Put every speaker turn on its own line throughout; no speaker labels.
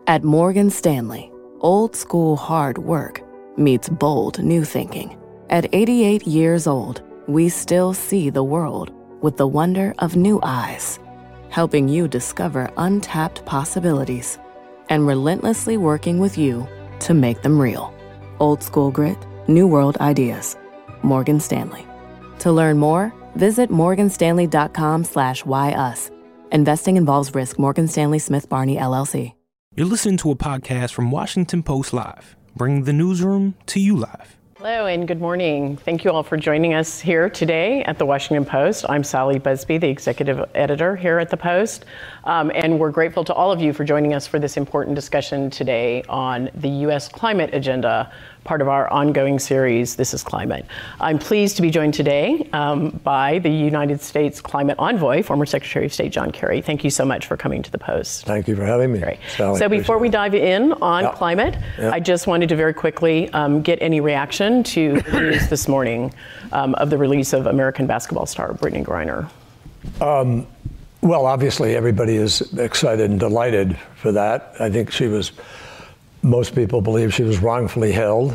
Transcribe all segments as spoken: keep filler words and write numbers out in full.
At Morgan Stanley, old school hard work meets bold new thinking. At eighty-eight years old, we still see the world with the wonder of new eyes, helping you discover untapped possibilities and relentlessly working with you to make them real. Old school grit, new world ideas. Morgan Stanley. To learn more, visit morganstanley.com slash why us. Investing involves risk. Morgan Stanley Smith Barney, L L C.
You're listening to a podcast from Washington Post Live, bringing the newsroom to you live.
Hello and good morning. Thank you all for joining us here today at the Washington Post. I'm Sally Busby, the executive editor here at the Post, um, and we're grateful to all of you for joining us for this important discussion today on the U S climate agenda, part of our ongoing series, This is Climate. I'm pleased to be joined today um, by the United States Climate Envoy, former Secretary of State John Kerry. Thank you so much for coming to the Post.
Thank you for having me.
Great.
Sally,
so before we dive in on
yep.
climate, yep. I just wanted to very quickly um, get any reaction to the news this morning um, of the release of American basketball star Brittney Griner.
Um, well, obviously everybody is excited and delighted for that. I think she was, most people believe she was wrongfully held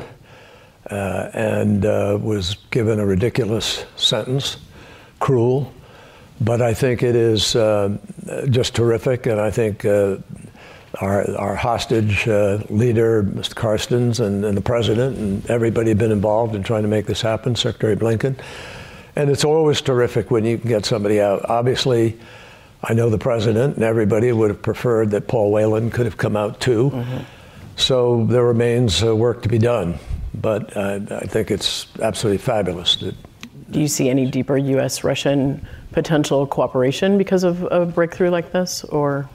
uh, and uh, was given a ridiculous sentence, cruel. But I think it is uh, just terrific, and I think uh, Our, our hostage uh, leader, Mister Carstens, and, and the president, and everybody have been involved in trying to make this happen, Secretary Blinken. And it's always terrific when you can get somebody out. Obviously, I know the president and everybody would have preferred that Paul Whelan could have come out too. Mm-hmm. So there remains uh, work to be done. But uh, I think it's absolutely fabulous. That,
Do you see any deeper U S Russian potential cooperation because of a breakthrough like this, or?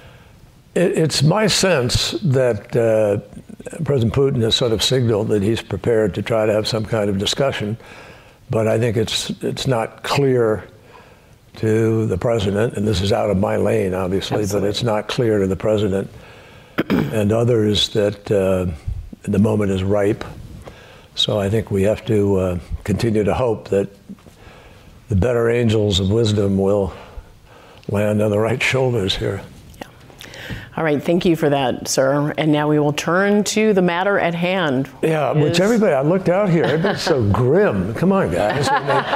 It's my sense that uh, President Putin has sort of signaled that he's prepared to try to have some kind of discussion, but I think it's it's not clear to the president, and this is out of my lane, obviously, Absolutely. But it's not clear to the president and others that uh, the moment is ripe. So I think we have to uh, continue to hope that the better angels of wisdom will land on the right shoulders here.
All right, thank you for that, sir. And now we will turn to the matter at hand.
Yeah, is... which everybody, I looked out here, everybody's so grim. Come on, guys.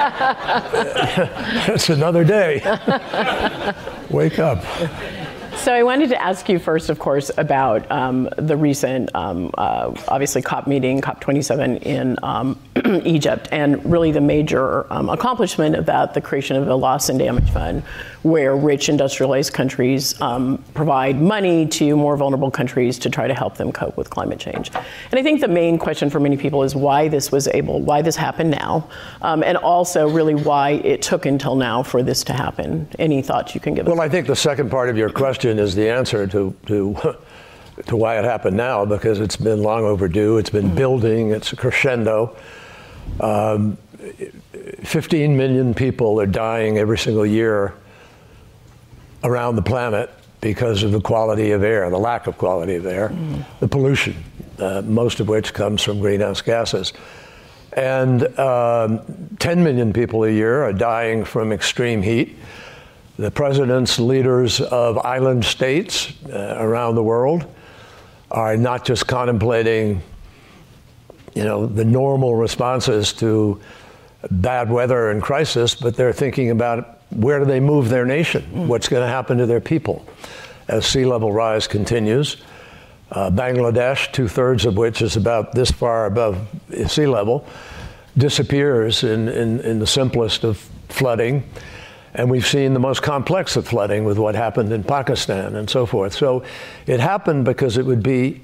It's another day. Wake up.
So I wanted to ask you first, of course, about um, the recent, um, uh, obviously, COP meeting, COP twenty-seven in um, Egypt, and really the major um, accomplishment of that, the creation of a loss and damage fund, where rich industrialized countries um, provide money to more vulnerable countries to try to help them cope with climate change. And I think the main question for many people is why this was able, why this happened now, um, and also really why it took until now for this to happen. Any thoughts you can give us?
Well, I think the second part of your question is the answer to to to why it happened now, because it's been long overdue. It's been mm-hmm. building. It's a crescendo. Um, fifteen million people are dying every single year around the planet because of the quality of air, the lack of quality of air, mm. the pollution, uh, most of which comes from greenhouse gases. And um, ten million people a year are dying from extreme heat. The presidents, leaders of island states uh, around the world are not just contemplating, you know, the normal responses to bad weather and crisis, but they're thinking about where do they move their nation? Mm. What's going to happen to their people as sea level rise continues? Uh, Bangladesh, two-thirds of which is about this far above sea level, disappears in, in, in the simplest of flooding. And we've seen the most complex of flooding with what happened in Pakistan and so forth. So it happened because it would be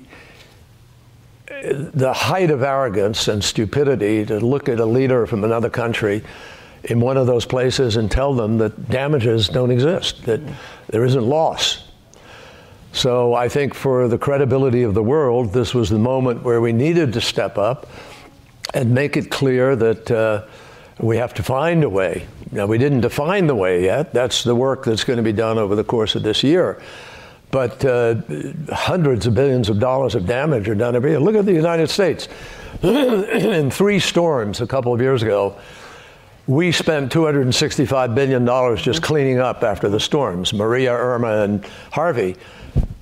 the height of arrogance and stupidity to look at a leader from another country in one of those places and tell them that damages don't exist, that there isn't loss. So I think for the credibility of the world, this was the moment where we needed to step up and make it clear that uh, we have to find a way. Now, we didn't define the way yet. That's the work that's going to be done over the course of this year. But uh, hundreds of billions of dollars of damage are done every year. Look at the United States. In three storms a couple of years ago, we spent two hundred sixty-five billion dollars just cleaning up after the storms, Maria, Irma, and Harvey.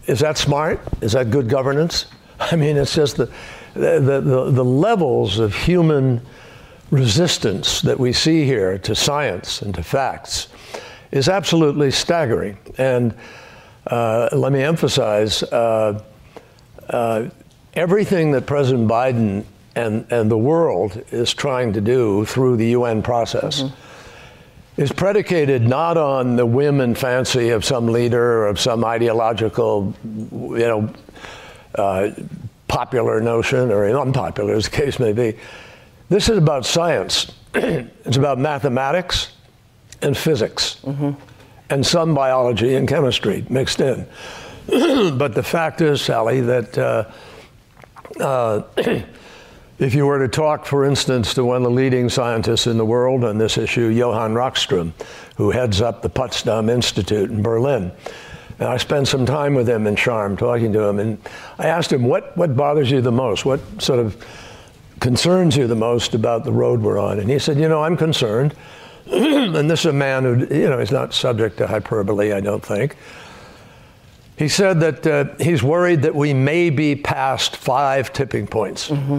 is that smart? Is that good governance? I mean, it's just the, the, the, the levels of human resistance that we see here to science and to facts is absolutely staggering. And uh, let me emphasize, uh, uh, everything that President Biden and, and the world is trying to do through the U N process mm-hmm. is predicated not on the whim and fancy of some leader or of some ideological, you know, uh, popular notion or unpopular, as the case may be. This is about science. It's about mathematics and physics mm-hmm. and some biology and chemistry mixed in. But the fact is, Sally, that uh, uh, if you were to talk, for instance, to one of the leading scientists in the world on this issue, Johann Rockström, who heads up the Potsdam Institute in Berlin, and I spent some time with him in Sharm talking to him, and I asked him, what, what bothers you the most? What sort of concerns you the most about the road we're on? And he said, you know, I'm concerned, and this is a man who, you know, he's not subject to hyperbole, I don't think. He said that uh, he's worried that we may be past five tipping points. Mm-hmm.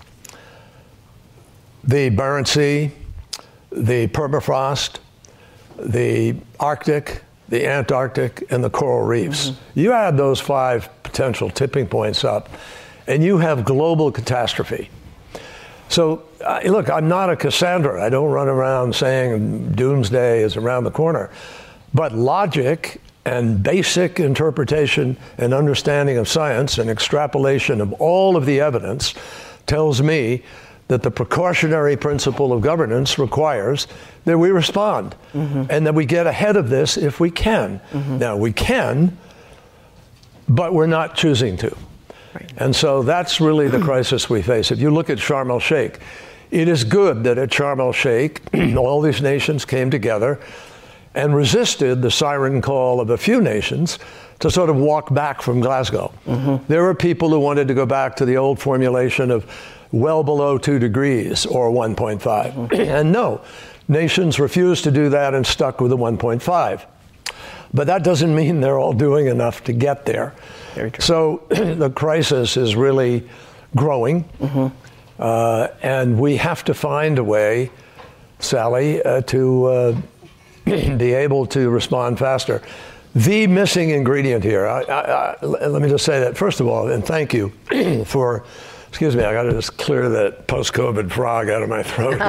The Barents Sea, the permafrost, the Arctic, the Antarctic, and the coral reefs. Mm-hmm. You add those five potential tipping points up, and you have global catastrophe. So, uh, look, I'm not a Cassandra. I don't run around saying doomsday is around the corner. But logic and basic interpretation and understanding of science and extrapolation of all of the evidence tells me that the precautionary principle of governance requires that we respond mm-hmm. and that we get ahead of this if we can. Mm-hmm. Now, we can, but we're not choosing to. Right. And so that's really the crisis we face. If you look at Sharm el-Sheikh, it is good that at Sharm el-Sheikh, all these nations came together and resisted the siren call of a few nations to sort of walk back from Glasgow. Mm-hmm. There were people who wanted to go back to the old formulation of well below two degrees or one point five. Mm-hmm. And no, nations refused to do that and stuck with the one point five. But that doesn't mean they're all doing enough to get there. Very true. So the crisis is really growing. Mm-hmm. uh, and we have to find a way, Sally, uh, to uh, be able to respond faster. The missing ingredient here, I, I, I, let me just say that, first of all, and thank you for, excuse me, I got to just clear that post-COVID frog out of my throat.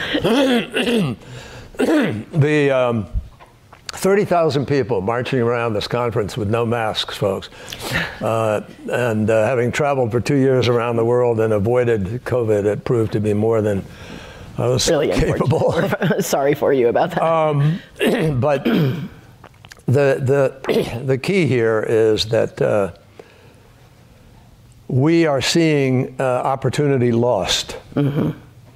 The um, thirty thousand people marching around this conference with no masks, folks. Uh, and uh, having traveled for two years around the world and avoided COVID, it proved to be more than I was really capable.
Sorry for you about that. Um,
but the, the, the key here is that uh, we are seeing uh, opportunity lost. Mm-hmm.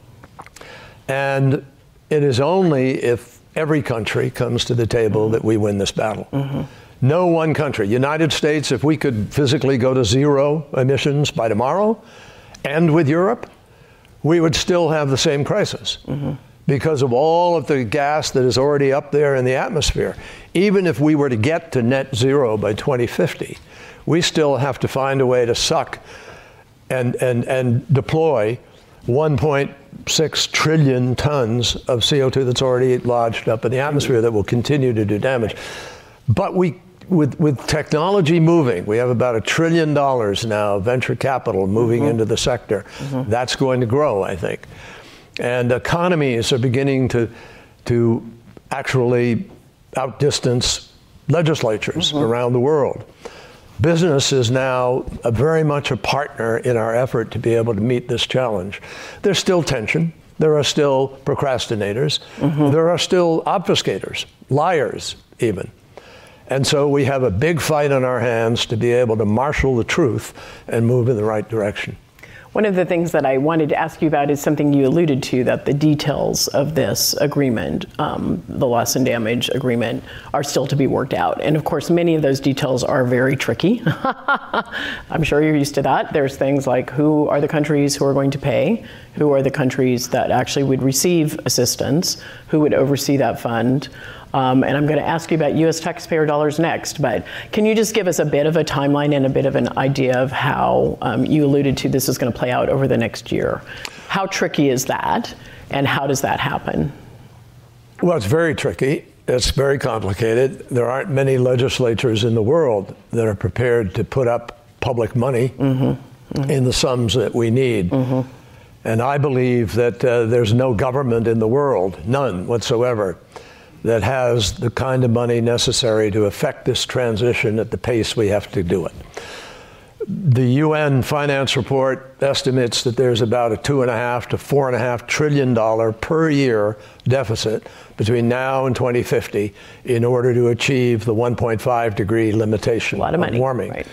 And it is only if every country comes to the table mm-hmm. that we win this battle. Mm-hmm. No one country. United States, if we could physically go to zero emissions by tomorrow, and with Europe, we would still have the same crisis mm-hmm. because of all of the gas that is already up there in the atmosphere. Even if we were to get to net zero by twenty fifty, we still have to find a way to suck and, and, and deploy one point six trillion tons of C O two that's already lodged up in the atmosphere that will continue to do damage. But we, with, with technology moving, we have about a trillion dollars now, venture capital moving mm-hmm. into the sector. Mm-hmm. That's going to grow, I think. And economies are beginning to, to actually outdistance legislatures mm-hmm. around the world. Business is now a very much a partner in our effort to be able to meet this challenge. There's still tension. There are still procrastinators. Mm-hmm. There are still obfuscators, liars even. And so we have a big fight on our hands to be able to marshal the truth and move in the right direction.
One of the things that I wanted to ask you about is something you alluded to, that the details of this agreement, um, the loss and damage agreement, are still to be worked out. And of course, many of those details are very tricky. I'm sure you're used to that. There's things like who are the countries who are going to pay, who are the countries that actually would receive assistance, who would oversee that fund. Um, and I'm going to ask you about U S taxpayer dollars next, but can you just give us a bit of a timeline and a bit of an idea of how um, you alluded to this is going to play out over the next year? How tricky is that, and how does that happen?
Well, it's very tricky. It's very complicated. There aren't many legislatures in the world that are prepared to put up public money mm-hmm. Mm-hmm. in the sums that we need. Mm-hmm. And I believe that uh, there's no government in the world, none whatsoever, that has the kind of money necessary to effect this transition at the pace we have to do it. The U N Finance Report estimates that there's about a two and a half to four and a half trillion dollar per year deficit between now and twenty fifty in order to achieve the one point five degree limitation
a lot of money.
warming.
Right.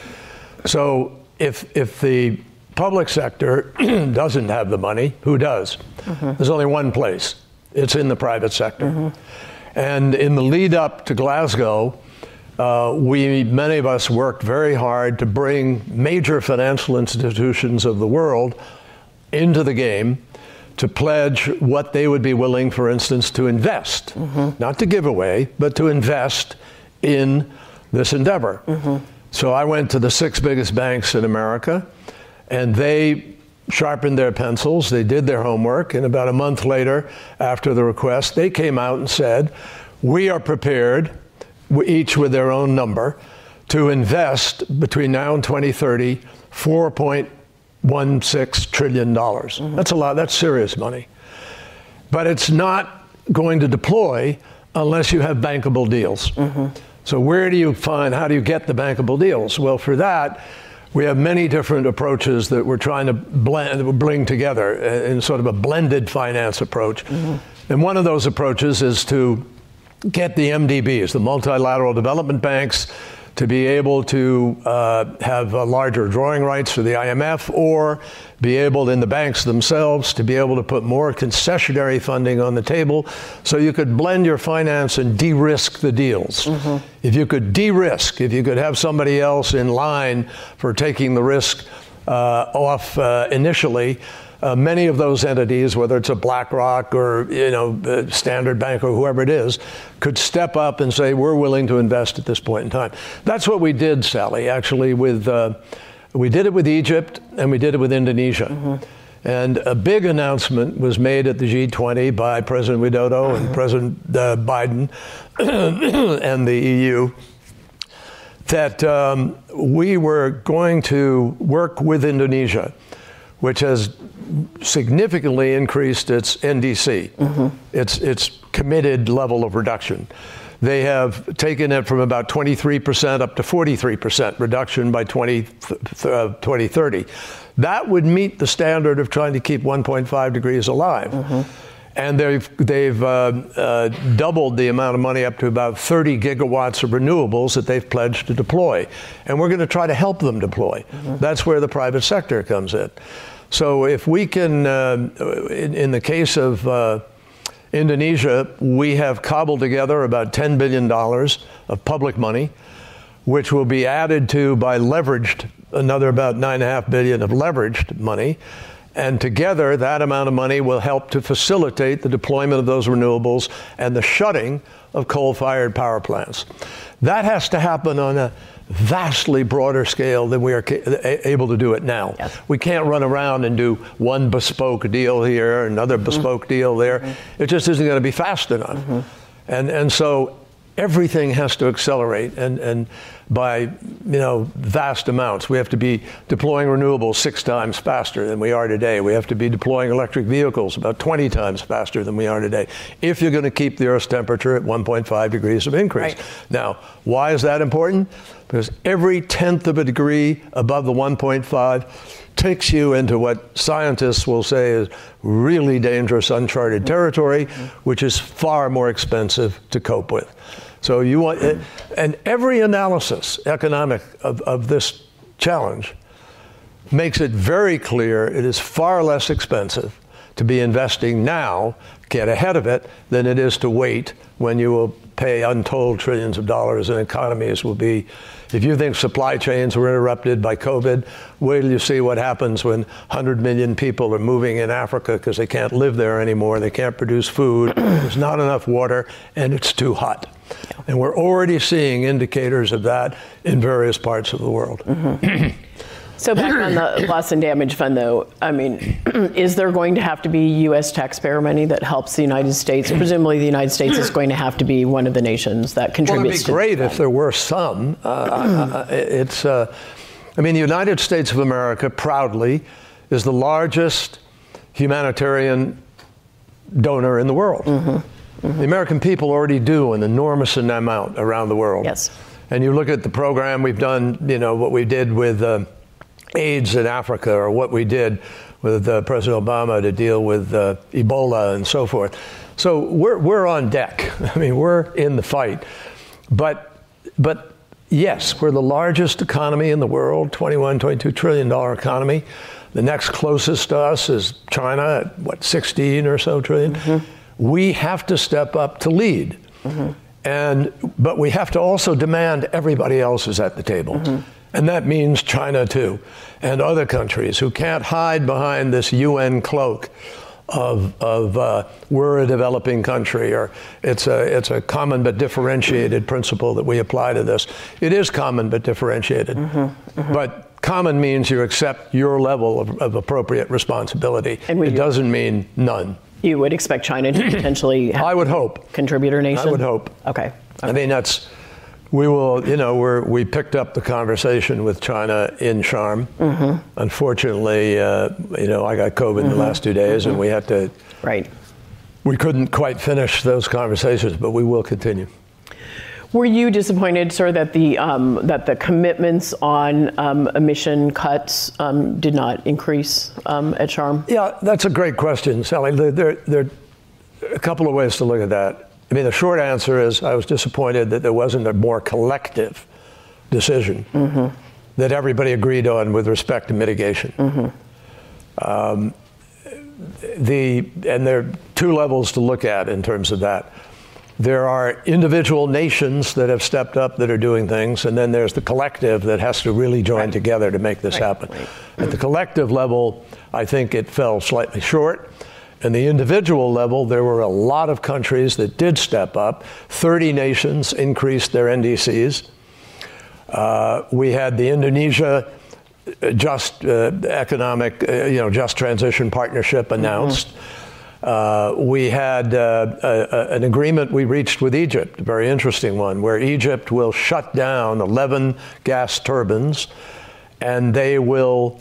So if if the public sector doesn't have the money, who does? Mm-hmm. There's only one place. It's in the private sector. Mm-hmm. And in the lead up to Glasgow, Uh, we, many of us worked very hard to bring major financial institutions of the world into the game to pledge what they would be willing, for instance, to invest, mm-hmm. not to give away, but to invest in this endeavor. Mm-hmm. So I went to the six biggest banks in America, and they sharpened their pencils, they did their homework, and about a month later, after the request, they came out and said, we are prepared, each with their own number, to invest between now and twenty thirty four point one six trillion dollars. Mm-hmm. That's a lot, that's serious money. But it's not going to deploy unless you have bankable deals. Mm-hmm. So where do you find, how do you get the bankable deals? Well, for that, we have many different approaches that we're trying to blend, bring together in sort of a blended finance approach. Mm-hmm. And one of those approaches is to get the M D Bs, the multilateral development banks, to be able to uh, have uh, larger drawing rights for the I M F, or be able, in the banks themselves, to be able to put more concessionary funding on the table, so you could blend your finance and de-risk the deals. Mm-hmm. If you could de-risk, if you could have somebody else in line for taking the risk uh, off uh, initially, Uh, many of those entities, whether it's a BlackRock or, you know, Standard Bank or whoever it is, could step up and say, we're willing to invest at this point in time. That's what we did, Sally, actually, with, uh, we did it with Egypt and we did it with Indonesia. Mm-hmm. And a big announcement was made at the G twenty by President Widodo mm-hmm. and President uh, Biden and the E U, that um, we were going to work with Indonesia, which has significantly increased its N D C, mm-hmm. its its committed level of reduction. They have taken it from about twenty-three percent up to forty-three percent reduction by twenty thirty. That would meet the standard of trying to keep one point five degrees alive. Mm-hmm. And they've, they've uh, uh, doubled the amount of money up to about thirty gigawatts of renewables that they've pledged to deploy. And we're going to try to help them deploy. Mm-hmm. That's where the private sector comes in. So if we can, uh, in, in the case of uh, Indonesia, we have cobbled together about ten billion dollars of public money, which will be added to by leveraged, another about nine and a half billion of leveraged money. And together, that amount of money will help to facilitate the deployment of those renewables and the shutting of coal-fired power plants. That has to happen on a vastly broader scale than we are ca- able to do it now. Yes. We can't run around and do one bespoke deal here, another mm-hmm. bespoke deal there. Mm-hmm. It just isn't going to be fast enough. Mm-hmm. And and so everything has to accelerate, and, and by, you know, vast amounts. We have to be deploying renewables six times faster than we are today. We have to be deploying electric vehicles about twenty times faster than we are today, if you're going to keep the Earth's temperature at one point five degrees of increase. Right. Now, why is that important? Because every tenth of a degree above the one point five takes you into what scientists will say is really dangerous, uncharted territory, mm-hmm. which is far more expensive to cope with. So you want, and every analysis, economic, of, of this challenge makes it very clear it is far less expensive to be investing now, get ahead of it, than it is to wait when you will pay untold trillions of dollars, and economies will be, if you think supply chains were interrupted by COVID, wait till you see what happens when one hundred million people are moving in Africa because they can't live there anymore, they can't produce food, there's not enough water, and it's too hot. And we're already seeing indicators of that in various parts of the world.
Mm-hmm. So back on the loss and damage fund, though, I mean, is there going to have to be U S taxpayer money that helps the United States? Presumably the United States is going to have to be one of the nations that contributes to
Well, it'd be great if there were some. Uh, uh, it's, uh, I mean, the United States of America proudly is the largest humanitarian donor in the world. Mm-hmm. Mm-hmm. The American people already do an enormous amount around the world.
Yes.
And you look at the program we've done, you know, what we did with uh, AIDS in Africa, or what we did with uh, President Obama to deal with uh, Ebola and so forth. So we're we're on deck. I mean, we're in the fight. But but yes, we're the largest economy in the world, twenty-one, twenty-two trillion dollar economy. The next closest to us is China at what, sixteen or so trillion. Mm-hmm. We have to step up to lead. Mm-hmm. And but we have to also demand everybody else is at the table. Mm-hmm. And that means China, too, and other countries who can't hide behind this U N cloak of, of uh, we're a developing country, or it's a, it's a common but differentiated principle that we apply to this. It is common but differentiated. Mm-hmm, mm-hmm. But common means you accept your level of, of appropriate responsibility. And it doesn't mean none.
You would expect China to potentially have
I would hope.
Contributor nation?
I would hope.
Okay. okay.
I mean, that's... We will, you know, we're, we picked up the conversation with China in Sharm. Mm-hmm. Unfortunately, uh, you know, I got COVID mm-hmm. in the last two days, mm-hmm. and we had to,
right.
we couldn't quite finish those conversations, but we will continue.
Were you disappointed, sir, that the um, that the commitments on um, emission cuts um, did not increase um, at Sharm?
Yeah, that's a great question, Sally. There, there, there are a couple of ways to look at that. I mean, the short answer is I was disappointed that there wasn't a more collective decision mm-hmm. that everybody agreed on with respect to mitigation. Mm-hmm. Um, the and there are two levels to look at in terms of that. There are individual nations that have stepped up that are doing things, and then there's the collective that has to really join right. together to make this right. happen. Right. At the collective level, I think it fell slightly short. And the individual level, there were a lot of countries that did step up. thirty nations increased their N D Cs. Uh, we had the Indonesia Just uh, Economic, uh, you know, Just Transition Partnership announced. Mm-hmm. Uh, we had uh, a, a, an agreement we reached with Egypt, a very interesting one, where Egypt will shut down eleven gas turbines, and they will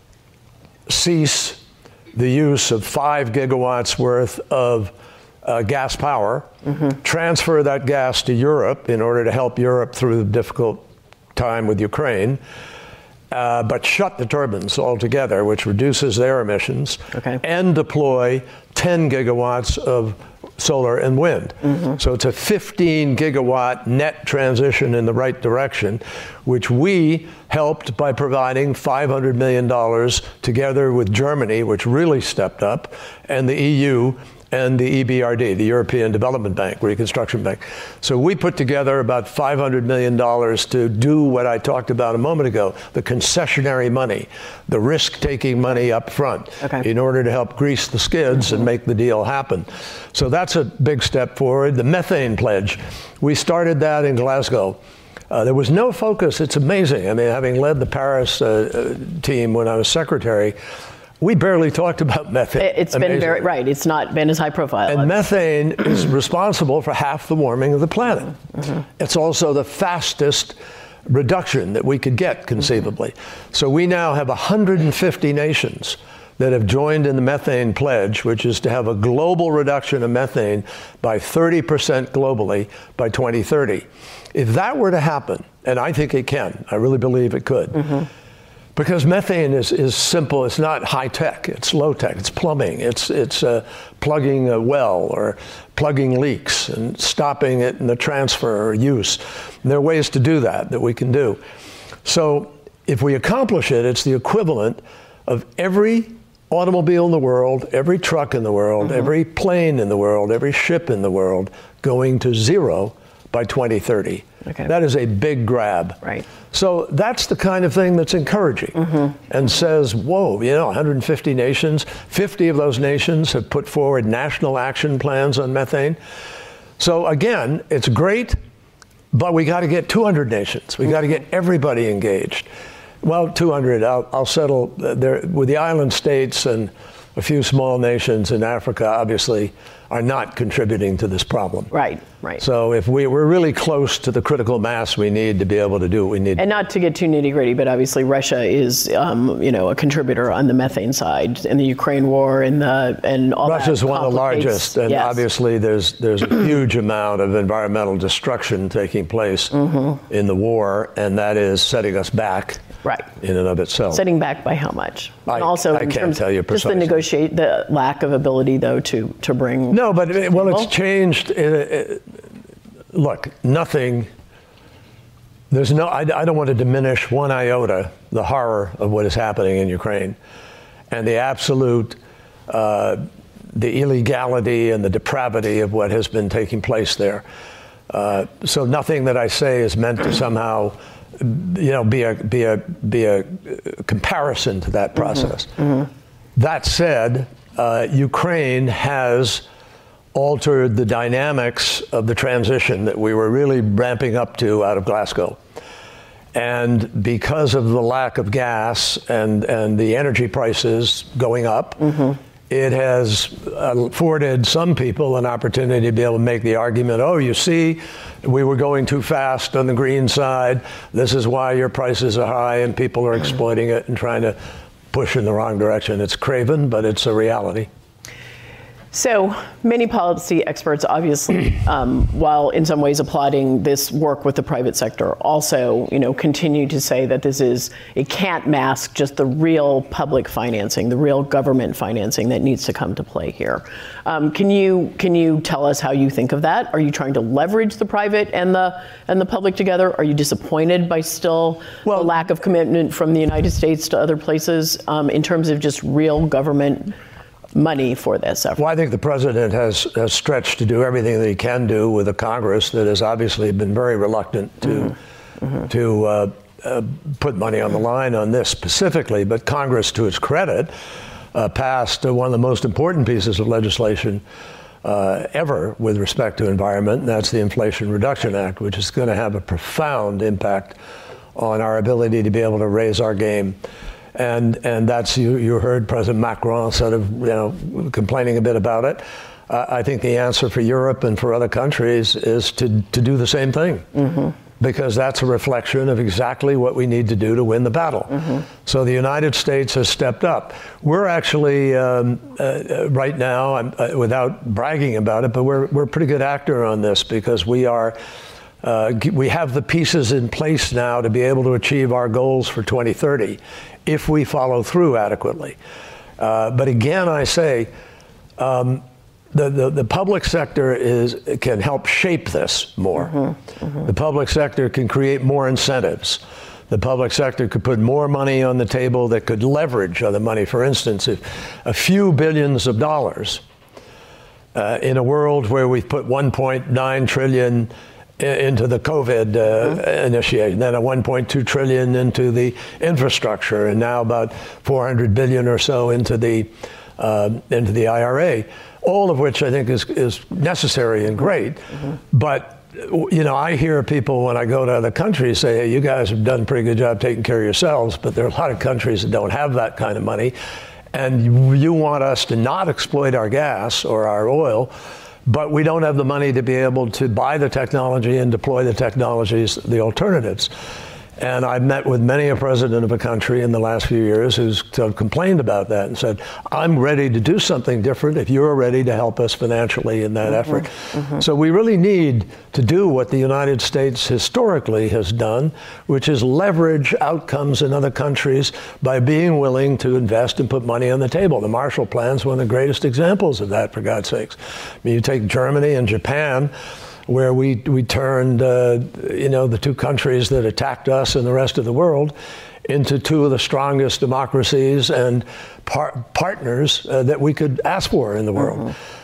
cease the use of five gigawatts worth of uh, gas power, mm-hmm. transfer that gas to Europe in order to help Europe through the difficult time with Ukraine, uh, but shut the turbines altogether, which reduces their emissions, okay. and deploy ten gigawatts of solar and wind. Mm-hmm. So it's a fifteen gigawatt net transition in the right direction, which we helped by providing five hundred million dollars together with Germany, which really stepped up, and the E U and the E B R D, the European Development Bank, Reconstruction Bank. So we put together about five hundred million dollars to do what I talked about a moment ago, the concessionary money, the risk-taking money up front, okay. in order to help grease the skids mm-hmm. and make the deal happen. So that's a big step forward. The methane pledge, we started that in Glasgow. Uh, there was no focus. It's amazing. I mean, having led the Paris uh, team when I was secretary, we barely talked about methane.
It's Amazingly. been very, right, it's not been as high profile.
And methane is responsible for half the warming of the planet. Mm-hmm. It's also the fastest reduction that we could get, conceivably. Mm-hmm. So we now have one hundred fifty nations that have joined in the methane pledge, which is to have a global reduction of methane by thirty percent globally by twenty thirty. If that were to happen, and I think it can, I really believe it could, mm-hmm. because methane is, is simple. It's not high tech. It's low tech. It's plumbing. It's it's uh, plugging a well or plugging leaks and stopping it in the transfer or use. And there are ways to do that that we can do. So if we accomplish it, it's the equivalent of every automobile in the world, every truck in the world, mm-hmm. every plane in the world, every ship in the world going to zero by twenty thirty.
Okay.
That is a big grab.
Right.
So that's the kind of thing that's encouraging mm-hmm. and says, whoa, you know, one hundred fifty nations, fifty of those nations have put forward national action plans on methane. So again, it's great, but we got to get two hundred nations. We mm-hmm. got to get everybody engaged. Well, two hundred, I'll, I'll settle there with the island states, and a few small nations in Africa, obviously, are not contributing to this problem.
Right, right.
So if we, we're really close to the critical mass we need to be able to do what we need.
And not to get too nitty gritty, but obviously Russia is, um, you know, a contributor on the methane side in the Ukraine war and the and all that.
Russia's one of the largest, and
yes.
obviously there's there's a huge amount of environmental destruction taking place mm-hmm. in the war, and that is setting us back.
Right.
In and of itself.
Setting back by how much?
I,
and also,
I
in
can't
terms,
tell you precisely.
Just the negotiate, the lack of ability, though, to, to bring.
No, but it, well, it's changed. It, it, look, nothing. There's no. I, I don't want to diminish one iota the horror of what is happening in Ukraine, and the absolute, uh, the illegality and the depravity of what has been taking place there. Uh, so nothing that I say is meant to somehow. You know, be a be a be a comparison to that process. Mm-hmm. Mm-hmm. That said, uh, Ukraine has altered the dynamics of the transition that we were really ramping up to out of Glasgow, and because of the lack of gas and and the energy prices going up. Mm-hmm. It has afforded some people an opportunity to be able to make the argument, oh, you see, we were going too fast on the green side. This is why your prices are high, and people are exploiting it and trying to push in the wrong direction. It's craven, but it's a reality.
So many policy experts, obviously, um, while in some ways applauding this work with the private sector, also, you know, continue to say that this is, it can't mask just the real public financing, the real government financing that needs to come to play here. Um, can you can you tell us how you think of that? Are you trying to leverage the private and the and the public together? Are you disappointed by still well, the lack of commitment from the United States to other places um, in terms of just real government money for this effort?
Well, I think the president has, has stretched to do everything that he can do with a Congress that has obviously been very reluctant to mm-hmm. Mm-hmm. to uh, uh, put money on the line on this specifically. But Congress, to its credit, uh, passed uh, one of the most important pieces of legislation uh, ever with respect to environment, and that's the Inflation Reduction Act, which is going to have a profound impact on our ability to be able to raise our game. And and that's, you, you heard President Macron sort of, you know, complaining a bit about it. Uh, I think the answer for Europe and for other countries is to, to do the same thing. Mm-hmm. Because that's a reflection of exactly what we need to do to win the battle. Mm-hmm. So the United States has stepped up. We're actually, um, uh, right now, I'm, uh, without bragging about it, but we're, we're a pretty good actor on this because we are Uh, we have the pieces in place now to be able to achieve our goals for twenty thirty if we follow through adequately. Uh, but again, I say, um, the, the, the public sector is can help shape this more. Mm-hmm, mm-hmm. The public sector can create more incentives. The public sector could put more money on the table that could leverage other money. For instance, if a few billions of dollars uh, in a world where we've put one point nine trillion into the COVID uh, mm-hmm. initiation, then a one point two trillion into the infrastructure, and now about four hundred billion or so into the uh, into the I R A, all of which I think is is necessary and great. Mm-hmm. But you know, I hear people when I go to other countries say, hey, you guys have done a pretty good job taking care of yourselves, but there are a lot of countries that don't have that kind of money, and you, you want us to not exploit our gas or our oil, but we don't have the money to be able to buy the technology and deploy the technologies, the alternatives. And I've met with many a president of a country in the last few years who's complained about that and said, I'm ready to do something different if you're ready to help us financially in that mm-hmm, effort. Mm-hmm. So we really need to do what the United States historically has done, which is leverage outcomes in other countries by being willing to invest and put money on the table. The Marshall Plan is one of the greatest examples of that, for God's sakes. I mean, you take Germany and Japan, where we we turned, uh, you know, the two countries that attacked us and the rest of the world into two of the strongest democracies and par- partners uh, that we could ask for in the world. Mm-hmm.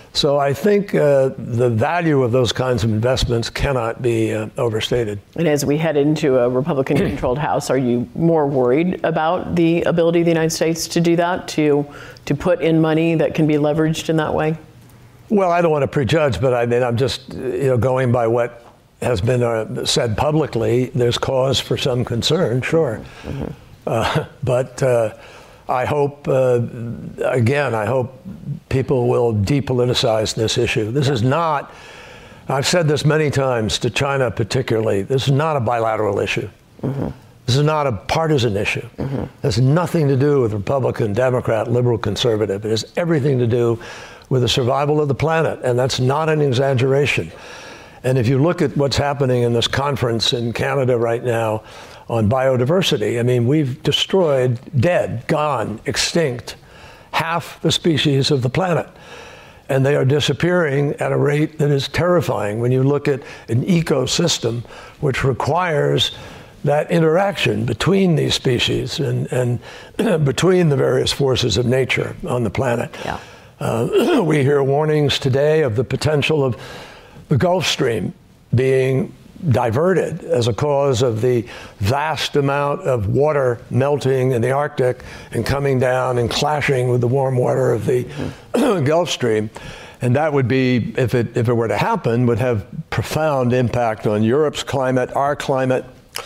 So I think uh, the value of those kinds of investments cannot be uh, overstated.
And as we head into a Republican-controlled House, are you more worried about the ability of the United States to do that, to to put in money that can be leveraged in that way?
Well, I don't want to prejudge, but I mean, I'm just you know going by what has been uh, said publicly. There's cause for some concern, sure, mm-hmm. uh, but. Uh, I hope, uh, again, I hope people will depoliticize this issue. This is not, I've said this many times to China particularly, this is not a bilateral issue. Mm-hmm. This is not a partisan issue. Mm-hmm. It has nothing to do with Republican, Democrat, liberal, conservative. It has everything to do with the survival of the planet, and that's not an exaggeration. And if you look at what's happening in this conference in Canada right now, on biodiversity. I mean, we've destroyed, dead, gone, extinct, half the species of the planet. And they are disappearing at a rate that is terrifying when you look at an ecosystem which requires that interaction between these species and, and between the various forces of nature on the planet.
Yeah.
Uh, we hear warnings today of the potential of the Gulf Stream being diverted as a cause of the vast amount of water melting in the Arctic and coming down and clashing with the warm water of the mm-hmm. Gulf Stream. And that would be, if it if it were to happen, would have profound impact on Europe's climate, our climate,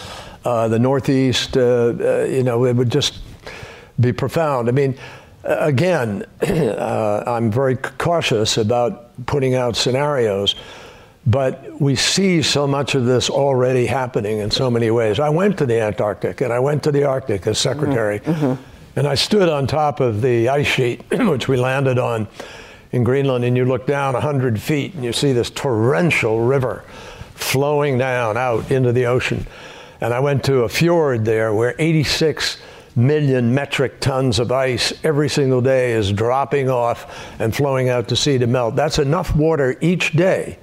uh, the Northeast. Uh, uh, you know, it would just be profound. I mean, again, uh, I'm very cautious about putting out scenarios. But we see so much of this already happening in so many ways. I went to the Antarctic and I went to the Arctic as secretary. Mm-hmm. And I stood on top of the ice sheet, which we landed on in Greenland, and you look down one hundred feet and you see this torrential river flowing down out into the ocean. And I went to a fjord there where eighty-six million metric tons of ice every single day is dropping off and flowing out to sea to melt. That's enough water each day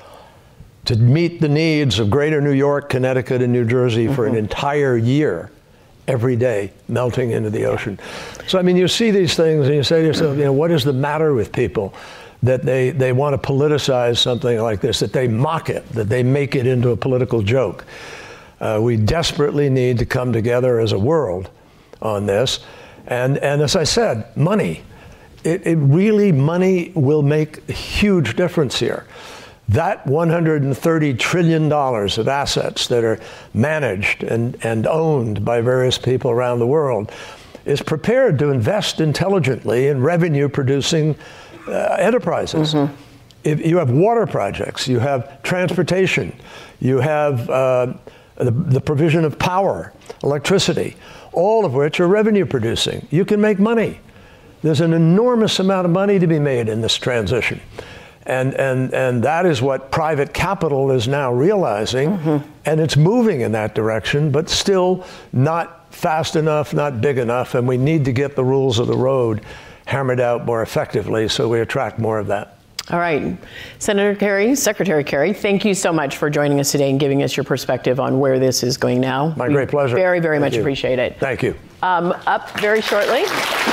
to meet the needs of greater New York, Connecticut, and New Jersey mm-hmm. for an entire year, every day, melting into the ocean. So, I mean, you see these things and you say to yourself, you know, what is the matter with people that they, they want to politicize something like this, that they mock it, that they make it into a political joke? Uh, we desperately need to come together as a world on this. And, and as I said, money. It, it really, money will make a huge difference here. That one hundred thirty trillion dollars of assets that are managed and, and owned by various people around the world is prepared to invest intelligently in revenue-producing uh, enterprises. Mm-hmm. If you have water projects, you have transportation, you have uh, the, the provision of power, electricity, all of which are revenue-producing. You can make money. There's an enormous amount of money to be made in this transition. And, and, and that is what private capital is now realizing, mm-hmm. and it's moving in that direction, but still not fast enough, not big enough, and we need to get the rules of the road hammered out more effectively so we attract more of that.
All right. Senator Kerry, Secretary Kerry, thank you so much for joining us today and giving us your perspective on where this is going now.
My
we
great pleasure.
Very, very
Thank
much
you.
appreciate it.
Thank you.
Um, up very shortly.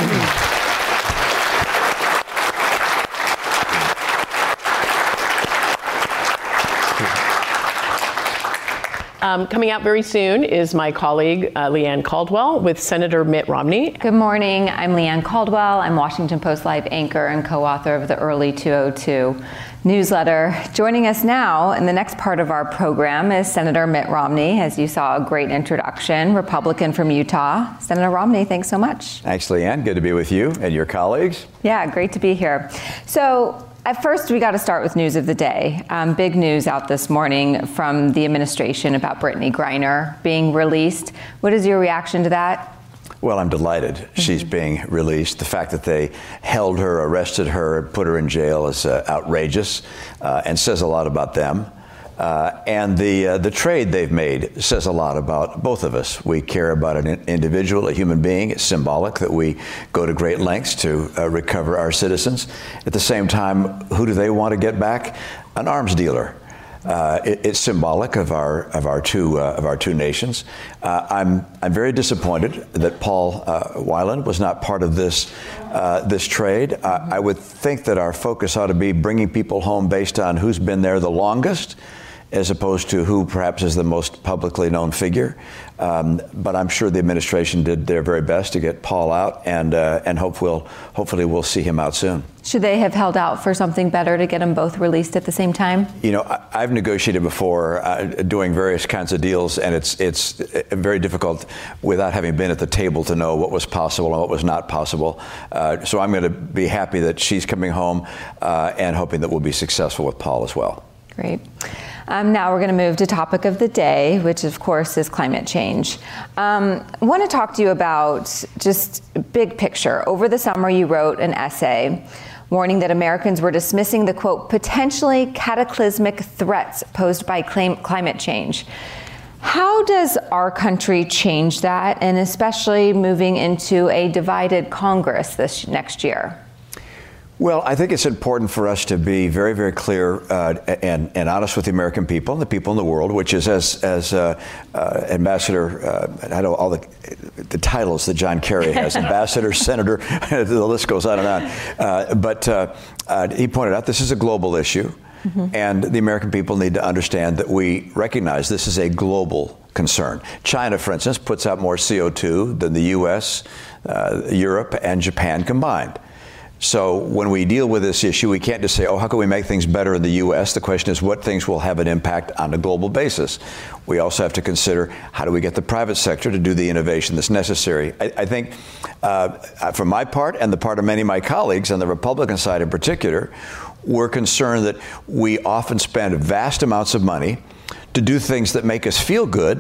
Um, coming out very soon is my colleague, uh, Leanne Caldwell, with Senator Mitt Romney.
Good morning. I'm Leanne Caldwell. I'm Washington Post Live anchor and co-author of the Early two oh two newsletter. Joining us now in the next part of our program is Senator Mitt Romney. As you saw, a great introduction, Republican from Utah. Senator Romney, thanks so much.
Thanks, Leanne. Good to be with you and your colleagues.
Yeah, great to be here. So, at first, we got to start with news of the day. Um, big news out this morning from the administration about Brittany Griner being released. What is your reaction to that?
Well, I'm delighted mm-hmm. she's being released. The fact that they held her, arrested her, put her in jail is uh, outrageous uh, and says a lot about them. Uh, and the uh, the trade they've made says a lot about both of us. We care about an individual, a human being. It's symbolic that we go to great lengths to uh, recover our citizens. At the same time, who do they want to get back? An arms dealer. Uh, it, it's symbolic of our of our two uh, of our two nations. Uh, I'm I'm very disappointed that Paul uh, Whelan was not part of this uh, this trade. Uh, I would think that our focus ought to be bringing people home based on who's been there the longest, as opposed to who perhaps is the most publicly known figure. Um, but I'm sure the administration did their very best to get Paul out, and uh, and hope we'll, hopefully we'll see him out soon.
Should they have held out for something better to get them both released at the same time?
You know, I, I've negotiated before uh, doing various kinds of deals, and it's it's very difficult without having been at the table to know what was possible and what was not possible. Uh, so I'm going to be happy that she's coming home uh, and hoping that we'll be successful with Paul as well.
Great. Um, now we're going to move to topic of the day, which of course is climate change. Um, I want to talk to you about just big picture. Over the summer, you wrote an essay warning that Americans were dismissing the, quote, potentially cataclysmic threats posed by claim- climate change. How does our country change that, and especially moving into a divided Congress this next year?
Well, I think it's important for us to be very, very clear uh, and, and honest with the American people and the people in the world, which is, as as uh, uh, Ambassador, uh, I know all the the titles that John Kerry has, Ambassador, Senator, the list goes on and on. Uh, but uh, uh, he pointed out this is a global issue, mm-hmm. and the American people need to understand that we recognize this is a global concern. China, for instance, puts out more C O two than the U S, uh, Europe, and Japan combined. So when we deal with this issue, we can't just say, oh, how can we make things better in the U S? The question is, what things will have an impact on a global basis? We also have to consider, how do we get the private sector to do the innovation that's necessary? I, I think, uh, for my part, and the part of many of my colleagues on the Republican side in particular, we're concerned that we often spend vast amounts of money to do things that make us feel good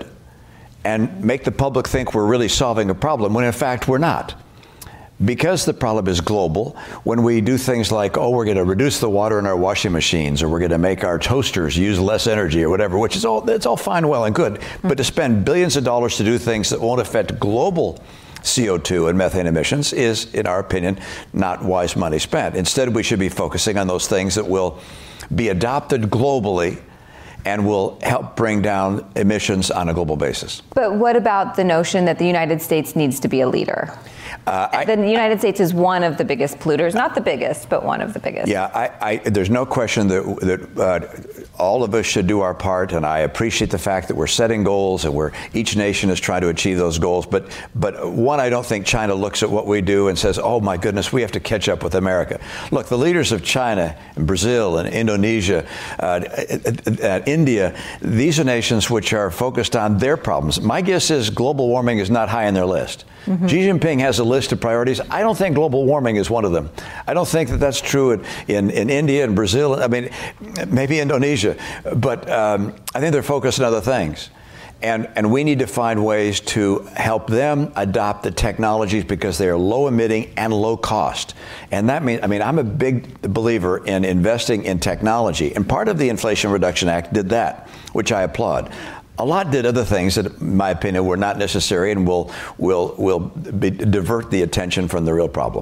and make the public think we're really solving a problem, when in fact we're not. Because the problem is global, when we do things like, oh, we're going to reduce the water in our washing machines, or we're going to make our toasters use less energy or whatever, which is all, that's all fine, well, and good. Mm-hmm. But to spend billions of dollars to do things that won't affect global C O two and methane emissions is, in our opinion, not wise money spent. Instead, we should be focusing on those things that will be adopted globally and will help bring down emissions on a global basis.
But what about the notion that the United States needs to be a leader? Uh, I, the United States is one of the biggest polluters, not the biggest, but one of the biggest.
Yeah, I, I, there's no question that, that uh, all of us should do our part, and I appreciate the fact that we're setting goals and we're, each nation is trying to achieve those goals. But, but one, I don't think China looks at what we do and says, oh my goodness, we have to catch up with America. Look, the leaders of China and Brazil and Indonesia, uh, uh, India, these are nations which are focused on their problems. My guess is global warming is not high on their list. Mm-hmm. Xi Jinping has a list of priorities. I don't think global warming is one of them. I don't think that that's true in, in, in India and Brazil. I mean, maybe Indonesia. But um, I think they're focused on other things. And, and we need to find ways to help them adopt the technologies because they are low emitting and low cost. And that means, I mean, I'm a big believer in investing in technology. And part of the Inflation Reduction Act did that, which I applaud. A lot did other things that, in my opinion, were not necessary and will will will be, divert the attention from the real problem.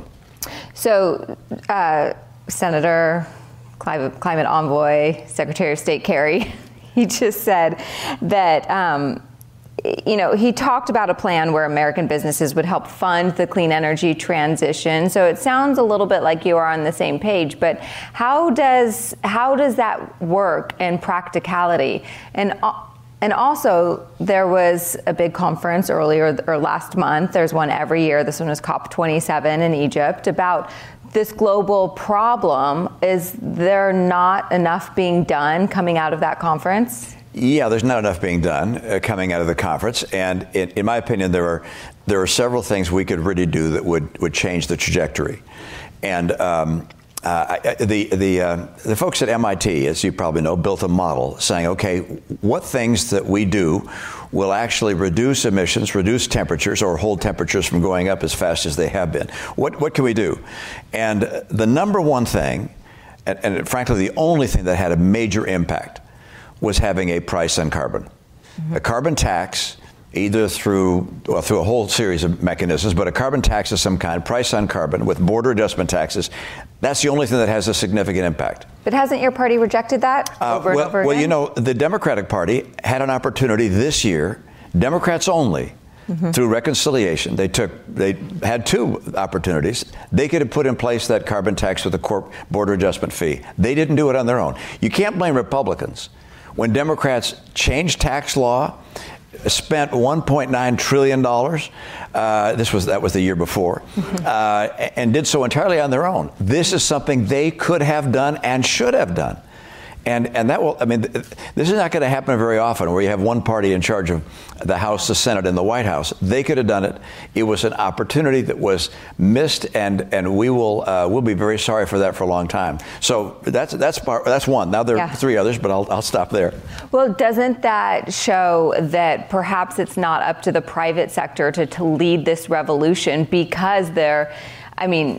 So, uh, Senator, climate, climate envoy, Secretary of State Kerry, he just said that, um, you know, he talked about a plan where American businesses would help fund the clean energy transition. So it sounds a little bit like you are on the same page. But how does how does that work in practicality? And uh, And also, there was a big conference earlier or last month. There's one every year. This one was COP twenty-seven in Egypt about this global problem. Is there not enough being done coming out of that conference? Yeah, there's not enough being done uh, coming out of the conference. And in, in my opinion, there are there are several things we could really do that would, would change the trajectory. And um, Uh, the the uh, the folks at M I T, as you probably know, built a model saying, okay, what things that we do will actually reduce emissions, reduce temperatures, or hold temperatures from going up as fast as they have been. What what can we do? And the number one thing, and, and frankly the only thing that had a major impact, was having a price on carbon. Mm-hmm. A carbon tax either through well, through a whole series of mechanisms, but a carbon tax of some kind, price on carbon with border adjustment taxes. That's the only thing that has a significant impact.
But hasn't your party rejected that
Uh,
over
well,
and over again?
well, you know, the Democratic Party had an opportunity this year, Democrats only, mm-hmm. through reconciliation. They took, they had two opportunities. They could have put in place that carbon tax with a corp border adjustment fee. They didn't do it on their own. You can't blame Republicans. When Democrats changed tax law, spent one point nine trillion dollars. Uh, this was that was the year before, uh, and did so entirely on their own. This is something they could have done and should have done. And and that will, I mean, this is not going to happen very often where you have one party in charge of the House, the Senate, and the White House. They could have done it. It was an opportunity that was missed, and and we will uh, we'll be very sorry for that for a long time. So that's that's part, that's one. Now there are
yeah.
three others, but I'll I'll stop there.
Well, doesn't that show that perhaps it's not up to the private sector to, to lead this revolution because they're, I mean,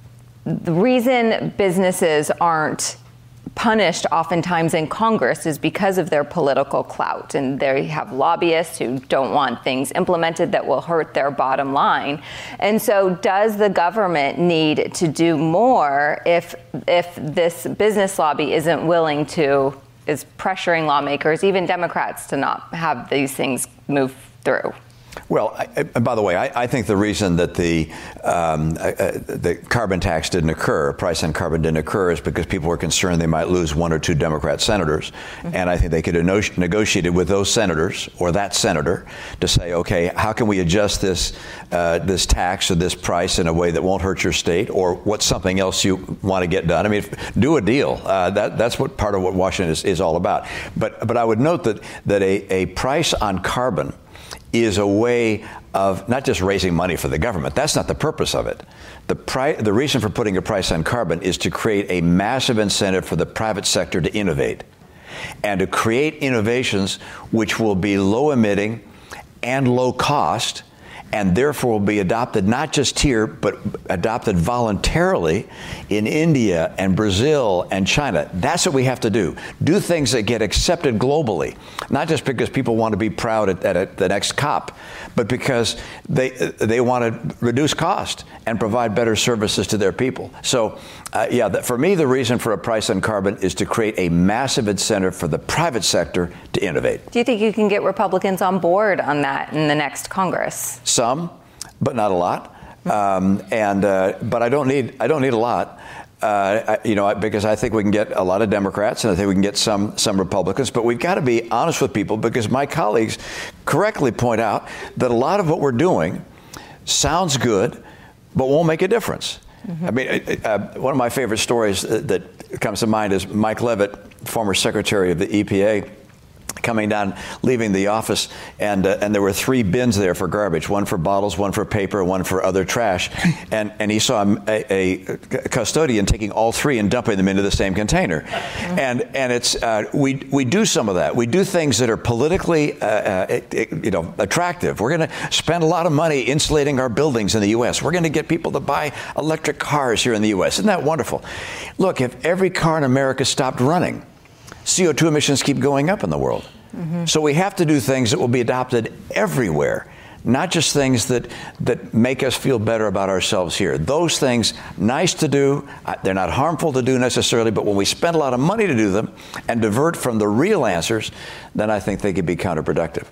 the reason businesses aren't punished oftentimes in Congress is because of their political clout, and they have lobbyists who don't want things implemented that will hurt their bottom line. And so does the government need to do more if if this business lobby isn't willing to, is pressuring lawmakers, even Democrats, to not have these things move through?
Well, I, and by the way, I, I think the reason that the um, uh, the carbon tax didn't occur, price on carbon didn't occur, is because people were concerned they might lose one or two Democrat senators. Mm-hmm. And I think they could have no- negotiated with those senators or that senator to say, okay, how can we adjust this uh, this tax or this price in a way that won't hurt your state, or what's something else you want to get done? I mean, if, do a deal. Uh, that that's what part of what Washington is, is all about. But but I would note that that a, a price on carbon is a way of not just raising money for the government. That's not the purpose of it. The pri- the reason for putting a price on carbon is to create a massive incentive for the private sector to innovate and to create innovations which will be low emitting and low cost, and therefore will be adopted not just here, but adopted voluntarily in India and Brazil and China. That's what we have to do. Do things that get accepted globally, not just because people want to be proud at, at, at the next COP, but because they they want to reduce cost and provide better services to their people. So, uh, yeah, that, for me, the reason for a price on carbon is to create a massive incentive for the private sector to innovate.
Do you think you can get Republicans on board on that in the next Congress?
Some, but not a lot. Um, and uh, but I don't need I don't need a lot. Uh, I, you know, because I think we can get a lot of Democrats, and I think we can get some some Republicans. But we've got to be honest with people, because my colleagues correctly point out that a lot of what we're doing sounds good, but won't make a difference. Mm-hmm. I mean, uh, one of my favorite stories that comes to mind is Mike Leavitt, former Secretary of the E P A, coming down, leaving the office, and uh, and there were three bins there for garbage, one for bottles, one for paper, one for other trash, and and he saw a, a custodian taking all three and dumping them into the same container, mm-hmm. and and it's uh, we we do some of that. We do things that are politically uh, uh, you know attractive. We're going to spend a lot of money insulating our buildings in the U S. We're going to get people to buy electric cars here in the U S. Isn't that wonderful? Look, if every car in America stopped running, C O two emissions keep going up in the world. Mm-hmm. So we have to do things that will be adopted everywhere, not just things that that make us feel better about ourselves here. Those things, nice to do, they're not harmful to do necessarily, but when we spend a lot of money to do them and divert from the real answers, then I think they could be counterproductive.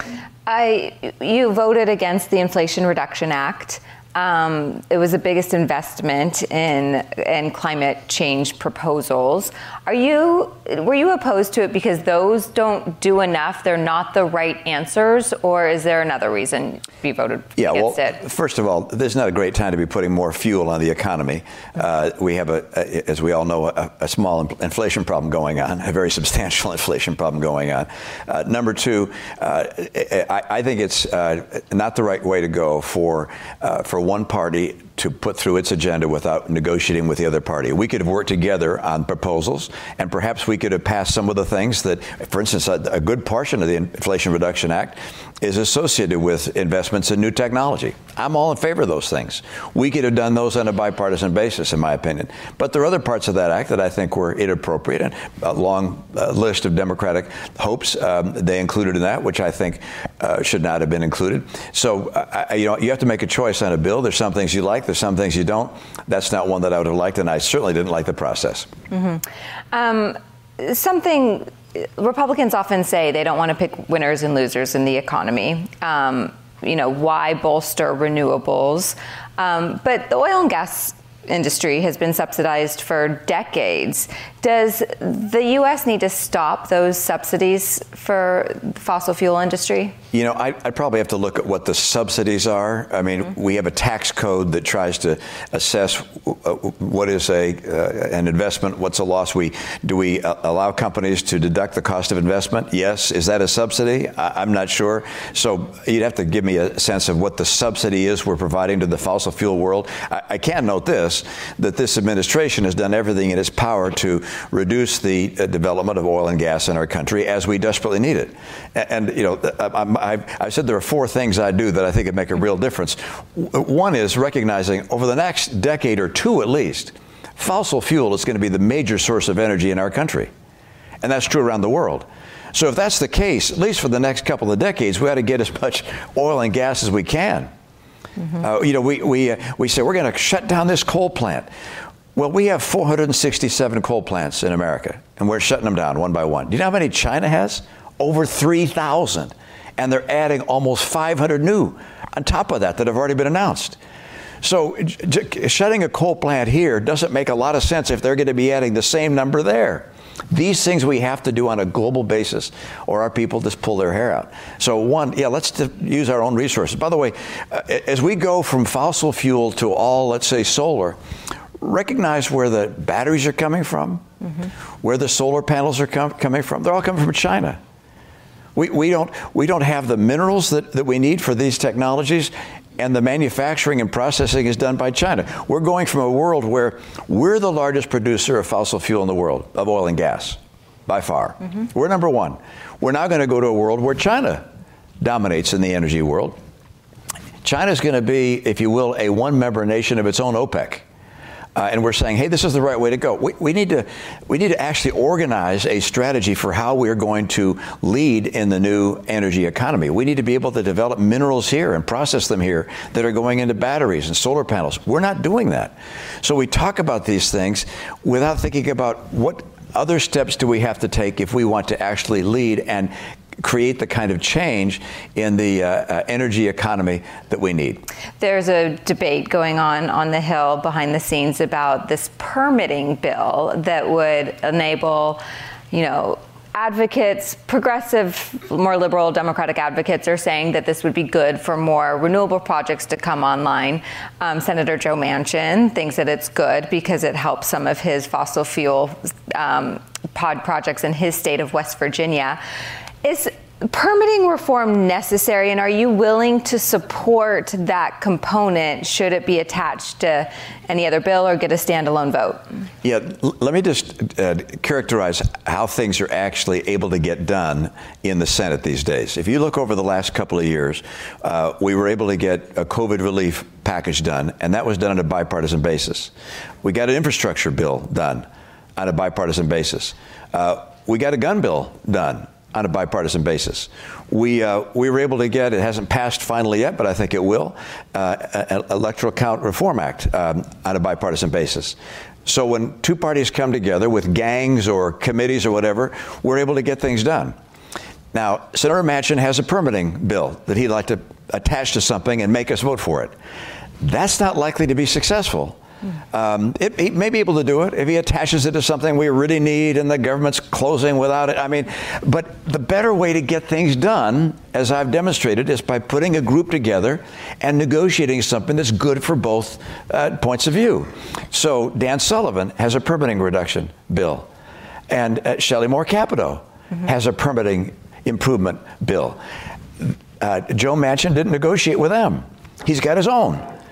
I, you voted against the Inflation Reduction Act. Um, it was the biggest investment in in climate change proposals. Are you were you opposed to it because those don't do enough? They're not the right answers, or is there another reason you voted
yeah,
against
well,
it?
First of all, this is not a great time to be putting more fuel on the economy. Uh, we have, a, a, as we all know, a, a small inflation problem going on, a very substantial inflation problem going on. Uh, number two, uh, I, I think it's uh, not the right way to go for uh, for one party to put through its agenda without negotiating with the other party. We could have worked together on proposals, and perhaps we could have passed some of the things that, for instance, a, a good portion of the Inflation Reduction Act is associated with investments in new technology. I'm all in favor of those things. We could have done those on a bipartisan basis, in my opinion. But there are other parts of that act that I think were inappropriate, and a long uh, list of Democratic hopes um, they included in that, which I think uh, should not have been included. So, uh, I, you know, you have to make a choice on a bill. There's some things you like, there's some things you don't. That's not one that I would have liked, and I certainly didn't like the process.
Mm-hmm. Um, something Republicans often say they don't want to pick winners and losers in the economy. Um, you know, why bolster renewables? Um, but the oil and gas industry has been subsidized for decades. Does the U S need to stop those subsidies for the fossil fuel industry?
You know, I, I probably have to look at what the subsidies are. I mean, mm-hmm. we have a tax code that tries to assess what is a uh, an investment, what's a loss. We do we uh, allow companies to deduct the cost of investment? Yes. Is that a subsidy? I, I'm not sure. So you'd have to give me a sense of what the subsidy is we're providing to the fossil fuel world. I, I can note this, that this administration has done everything in its power to reduce the uh, development of oil and gas in our country as we desperately need it. And, and you know, I, I've, I've said there are four things I do that I think would make a real difference. One is recognizing over the next decade or two at least, fossil fuel is going to be the major source of energy in our country. And that's true around the world. So if that's the case, at least for the next couple of decades, we ought to get as much oil and gas as we can. Mm-hmm. Uh, you know, we we uh, we say we're going to shut down this coal plant. Well, we have four hundred sixty-seven coal plants in America, and we're shutting them down one by one. Do you know how many China has? Over three thousand. And they're adding almost five hundred new on top of that that have already been announced. So j- j- shutting a coal plant here doesn't make a lot of sense if they're going to be adding the same number there. These things we have to do on a global basis, or our people just pull their hair out. So one, yeah, let's t- use our own resources. By the way, uh, as we go from fossil fuel to all, let's say, solar, recognize where the batteries are coming from, mm-hmm. where the solar panels are com- coming from. They're all coming from China. We, we don't we don't have the minerals that, that we need for these technologies, and the manufacturing and processing is done by China. We're going from a world where we're the largest producer of fossil fuel in the world, of oil and gas, by far. Mm-hmm. We're number one. We're now going to go to a world where China dominates in the energy world. China's going to be, if you will, a one-member nation of its own OPEC. Uh, and we're saying, hey, this is the right way to go. We, we need to we need to actually organize a strategy for how we're going to lead in the new energy economy. We need to be able to develop minerals here and process them here that are going into batteries and solar panels. We're not doing that. So we talk about these things without thinking about what other steps do we have to take if we want to actually lead and create the kind of change in the uh, uh, energy economy that we need.
There's a debate going on on the Hill behind the scenes about this permitting bill that would enable, you know, advocates, progressive, more liberal Democratic advocates are saying that this would be good for more renewable projects to come online. Um, Senator Joe Manchin thinks that it's good because it helps some of his fossil fuel um, pod projects in his state of West Virginia. Is permitting reform necessary, and are you willing to support that component should it be attached to any other bill or get a standalone vote?
Yeah, l- let me just uh, characterize how things are actually able to get done in the Senate these days. If you look over the last couple of years, uh, we were able to get a COVID relief package done, and that was done on a bipartisan basis. We got an infrastructure bill done on a bipartisan basis. Uh, we got a gun bill done on a bipartisan basis. We uh, we were able to get, it hasn't passed finally yet, but I think it will, uh, an Electoral Count Reform Act um, on a bipartisan basis. So when two parties come together with gangs or committees or whatever, we're able to get things done. Now, Senator Manchin has a permitting bill that he'd like to attach to something and make us vote for it. That's not likely to be successful. Um, it, he may be able to do it if he attaches it to something we really need and the government's closing without it. I mean, but the better way to get things done, as I've demonstrated, is by putting a group together and negotiating something that's good for both uh, points of view. So Dan Sullivan has a permitting reduction bill, and uh, Shelley Moore Capito mm-hmm. has a permitting improvement bill. Uh, Joe Manchin didn't negotiate with them. He's got his own.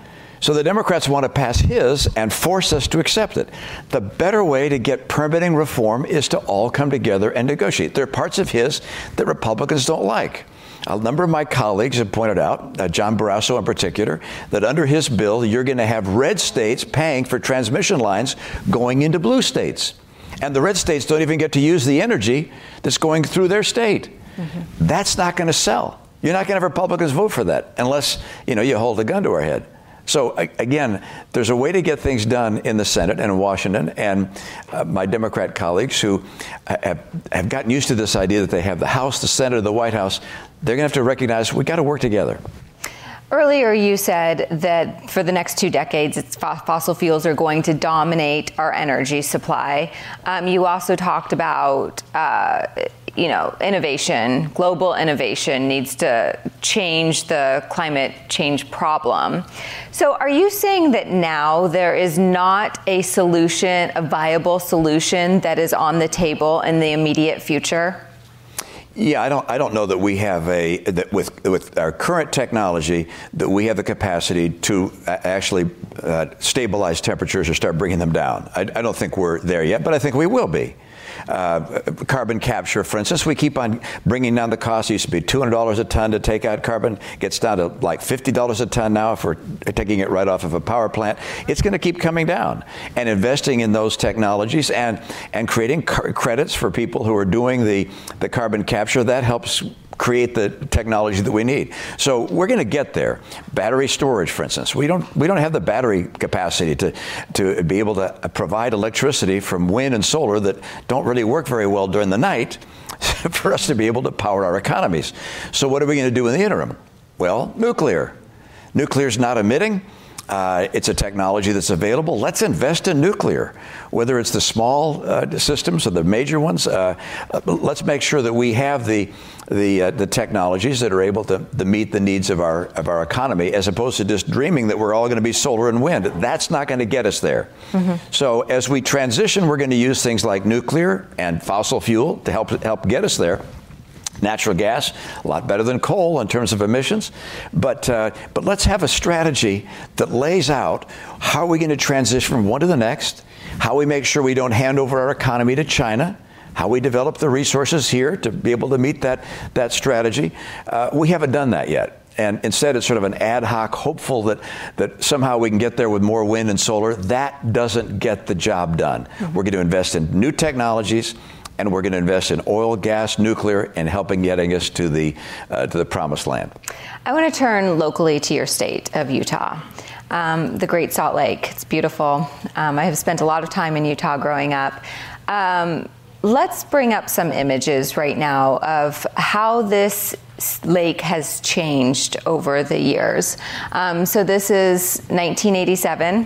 So the Democrats want to pass his and force us to accept it. The better way to get permitting reform is to all come together and negotiate. There are parts of his that Republicans don't like. A number of my colleagues have pointed out, uh, John Barrasso in particular, that under his bill, you're going to have red states paying for transmission lines going into blue states. And the red states don't even get to use the energy that's going through their state. Mm-hmm. That's not going to sell. You're not going to have Republicans vote for that unless, you know, you hold a gun to our head. So, again, there's a way to get things done in the Senate and in Washington, and uh, my Democrat colleagues who have, have gotten used to this idea that they have the House, the Senate, the White House, they're going to have to recognize we got to work together.
Earlier, you said that for the next two decades, it's fossil fuels are going to dominate our energy supply. Um, you also talked about, uh, you know, innovation, global innovation needs to change the climate change problem. So are you saying that now there is not a solution, a viable solution that is on the table in the immediate future?
Yeah, I don't. I don't know that we have a that with with our current technology that we have the capacity to actually uh, stabilize temperatures or start bringing them down. I, I don't think we're there yet, but I think we will be. Uh, carbon capture, for instance, we keep on bringing down the cost. It used to be two hundred dollars a ton to take out carbon. Gets down to like fifty dollars a ton now if we're taking it right off of a power plant. It's going to keep coming down. And investing in those technologies and and creating car- credits for people who are doing the, the carbon capture, that helps create the technology that we need. So we're going to get there. Battery storage, for instance. We don't we don't have the battery capacity to, to be able to provide electricity from wind and solar that don't really work very well during the night for us to be able to power our economies. So what are we going to do in the interim? Well, nuclear. Nuclear is not emitting. Uh, it's a technology that's available. Let's invest in nuclear, whether it's the small uh, systems or the major ones. Uh, let's make sure that we have the the uh, the technologies that are able to, to meet the needs of our of our economy, as opposed to just dreaming that we're all going to be solar and wind. That's not going to get us there. Mm-hmm. So as we transition, we're going to use things like nuclear and fossil fuel to help help get us there. Natural gas, a lot better than coal in terms of emissions. But uh, but let's have a strategy that lays out how are we going to transition from one to the next, how we make sure we don't hand over our economy to China, how we develop the resources here to be able to meet that, that strategy. Uh, we haven't done that yet. And instead, it's sort of an ad hoc, hopeful that, that somehow we can get there with more wind and solar. That doesn't get the job done. Mm-hmm. We're going to invest in new technologies, and we're going to invest in oil, gas, nuclear, and helping getting us to the uh, to the promised land.
I want to turn locally to your state of Utah. Um, the Great Salt Lake. It's beautiful. Um, I have spent a lot of time in Utah growing up. Um, let's bring up some images right now of how this lake has changed over the years. Um, so this is nineteen eighty-seven,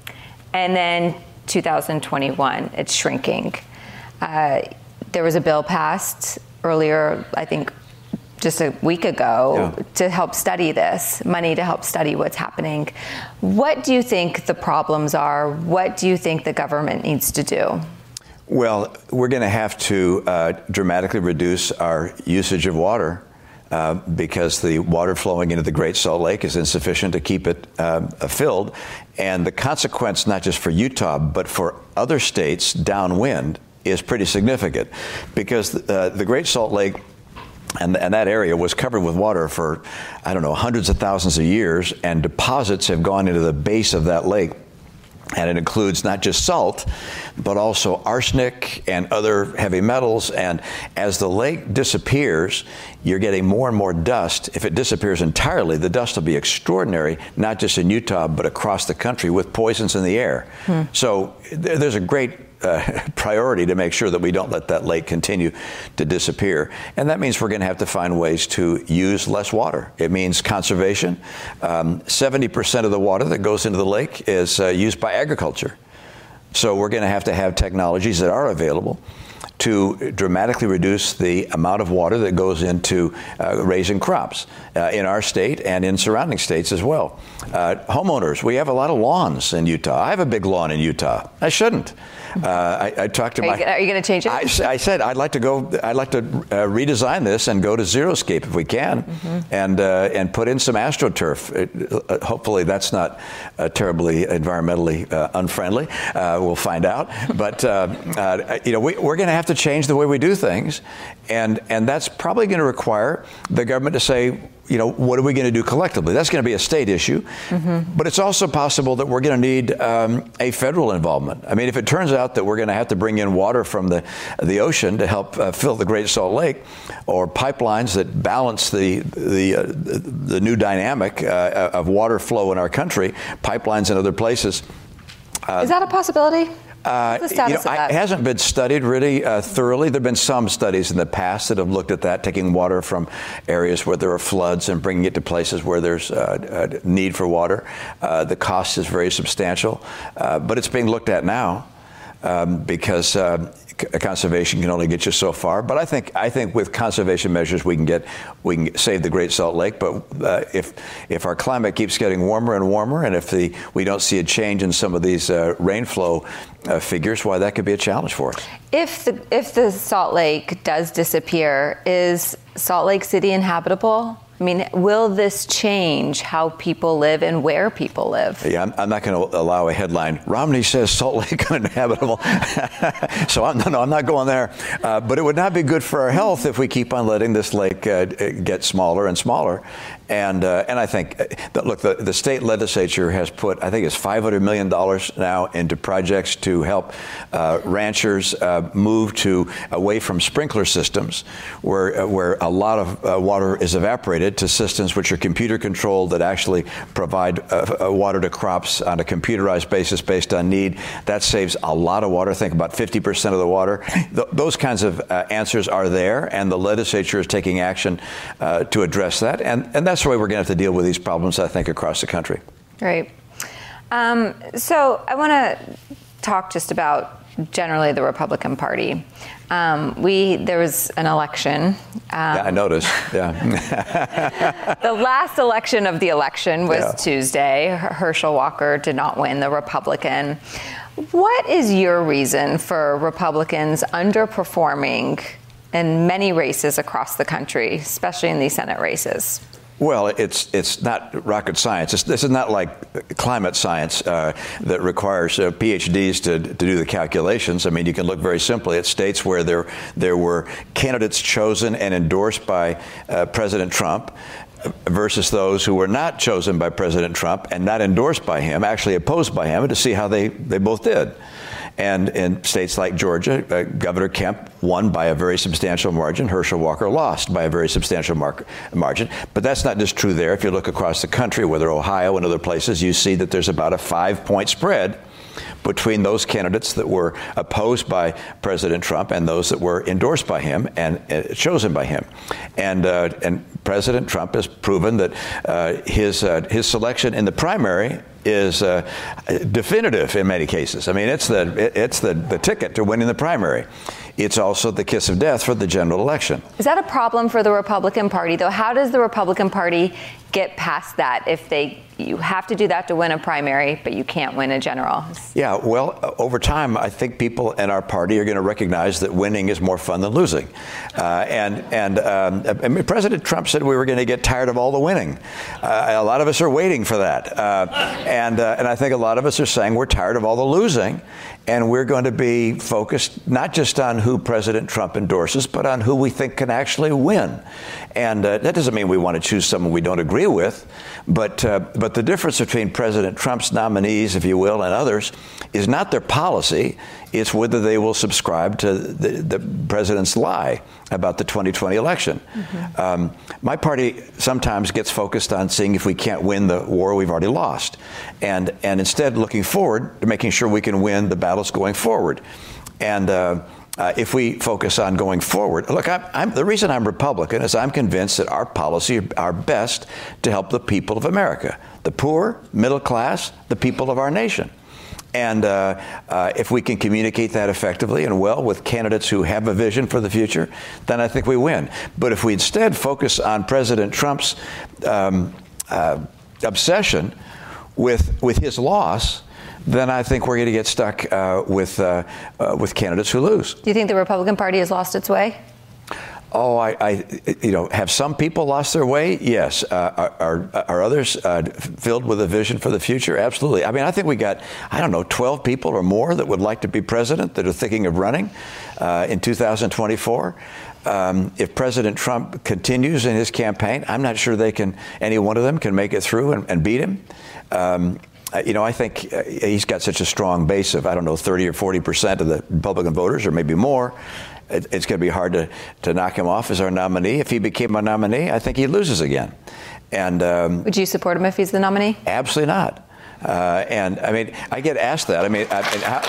and then two thousand twenty-one. It's shrinking. Uh, there was a bill passed earlier, I think just a week ago, yeah. to help study this, money to help study what's happening. What do you think the problems are? What do you think the government needs to do?
Well, we're going to have to uh, dramatically reduce our usage of water uh, because the water flowing into the Great Salt Lake is insufficient to keep it uh, filled. And the consequence, not just for Utah, but for other states downwind, is pretty significant, because uh, the Great Salt Lake and, and that area was covered with water for, I don't know, hundreds of thousands of years, and deposits have gone into the base of that lake. And it includes not just salt, but also arsenic and other heavy metals. And as the lake disappears, you're getting more and more dust. If it disappears entirely, the dust will be extraordinary, not just in Utah, but across the country with poisons in the air. Hmm. So th- there's a great uh, priority to make sure that we don't let that lake continue to disappear. And that means we're going to have to find ways to use less water. It means conservation. Um, seventy percent of the water that goes into the lake is uh, used by agriculture. So we're going to have to have technologies that are available to dramatically reduce the amount of water that goes into uh, raising crops uh, in our state and in surrounding states as well. Uh, homeowners, we have a lot of lawns in Utah. I have a big lawn in Utah. I shouldn't. Uh, I, I talked to
are
my.
You, are you going to change it?
I, I said I'd like to go. I'd like to uh, redesign this and go to Xeriscape if we can, mm-hmm. and uh, and put in some AstroTurf. It, uh, hopefully, that's not uh, terribly environmentally uh, unfriendly. Uh, we'll find out. But uh, uh, you know, we, we're going to have to change the way we do things, and and that's probably going to require the government to say, you know, what are we going to do collectively? That's going to be a state issue. Mm-hmm. But it's also possible that we're going to need um, a federal involvement. I mean, if it turns out that we're going to have to bring in water from the the ocean to help uh, fill the Great Salt Lake, or pipelines that balance the the uh, the new dynamic uh, of water flow in our country, pipelines in other places.
Uh, Is that a possibility?
Uh, you know, I, it hasn't been studied really uh, thoroughly. There have been some studies in the past that have looked at that, taking water from areas where there are floods and bringing it to places where there's uh, a need for water. Uh, the cost is very substantial, uh, but it's being looked at now um, because uh, conservation can only get you so far. But I think I think with conservation measures we can get we can save the Great Salt Lake. But uh, if if our climate keeps getting warmer and warmer, and if the we don't see a change in some of these uh, rainflow uh, figures, why that could be a challenge for us.
If the if the Salt Lake does disappear, is Salt Lake City inhabitable? I mean, will this change how people live and where people live?
Yeah, I'm, I'm not going to allow a headline, Romney says Salt Lake uninhabitable. so I'm, no, no, I'm not going there. Uh, but it would not be good for our health if we keep on letting this lake uh, get smaller and smaller. And uh, and I think, that, look, the, the state legislature has put, I think it's five hundred million dollars now into projects to help uh, ranchers uh, move to away from sprinkler systems, where uh, where a lot of uh, water is evaporated, to systems which are computer controlled that actually provide uh, water to crops on a computerized basis based on need. That saves a lot of water. I think about fifty percent of the water. Th- those kinds of uh, answers are there, and the legislature is taking action uh, to address that. And, and that's the way we're going to have to deal with these problems, I think, across the country.
Right. Um, so I want to talk just about generally the Republican Party. Um, we there was an election. Um,
yeah, I noticed. Yeah.
The last election of the election was
yeah.
Tuesday. Herschel Walker did not win, the Republican. What is your reason for Republicans underperforming in many races across the country, especially in these Senate races?
Well, it's it's not rocket science. It's, this is not like climate science uh, that requires uh, P H Ds to, to do the calculations. I mean, you can look very simply at states where there there were candidates chosen and endorsed by uh, President Trump versus those who were not chosen by President Trump and not endorsed by him, actually opposed by him, to see how they, they both did. And in states like Georgia, uh, Governor Kemp won by a very substantial margin. Herschel Walker lost by a very substantial mar- margin. But that's not just true there. If you look across the country, whether Ohio and other places, you see that there's about a five-point spread between those candidates that were opposed by President Trump and those that were endorsed by him and uh, chosen by him. And uh, and President Trump has proven that uh, his uh, his selection in the primary is uh, definitive in many cases. I mean, it's the it's the, the ticket to winning the primary. It's also the kiss of death for the general election.
Is that a problem for the Republican Party, though? How does the Republican Party get past that if they you have to do that to win a primary, but you can't win a general?
Yeah, well, over time, I think people in our party are going to recognize that winning is more fun than losing. Uh, and and um, I mean, President Trump said we were going to get tired of all the winning. Uh, a lot of us are waiting for that. Uh, and uh, and I think a lot of us are saying we're tired of all the losing. And we're going to be focused not just on who President Trump endorses, but on who we think can actually win. And uh, that doesn't mean we want to choose someone we don't agree with. But uh, but the difference between President Trump's nominees, if you will, and others is not their policy. It's whether they will subscribe to the, the president's lie about the twenty twenty election. Mm-hmm. Um, my party sometimes gets focused on seeing if we can't win the war we've already lost, and and instead looking forward to making sure we can win the battles going forward. And uh, uh, if we focus on going forward, look, I'm, I'm, the reason I'm Republican is I'm convinced that our policies are best to help the people of America, the poor, middle class, the people of our nation. And uh, uh, if we can communicate that effectively and well with candidates who have a vision for the future, then I think we win. But if we instead focus on President Trump's um, uh, obsession with with his loss, then I think we're going to get stuck uh, with uh, uh, with candidates who lose.
Do you think the Republican Party has lost its way?
Oh, I, I, you know, have some people lost their way? Yes. Uh, are, are, are others uh, filled with a vision for the future? Absolutely. I mean, I think we got, I don't know, twelve people or more that would like to be president that are thinking of running uh, in two thousand twenty-four. Um, if President Trump continues in his campaign, I'm not sure they can, any one of them can make it through and, and beat him. Um, You know, I think he's got such a strong base of, I don't know, thirty or forty percent of the Republican voters, or maybe more. It's going to be hard to, to knock him off as our nominee. If he became a nominee, I think he loses again. And um,
would you support him if he's the nominee?
Absolutely not. Uh, and I mean, I get asked that. I mean, I, I, how,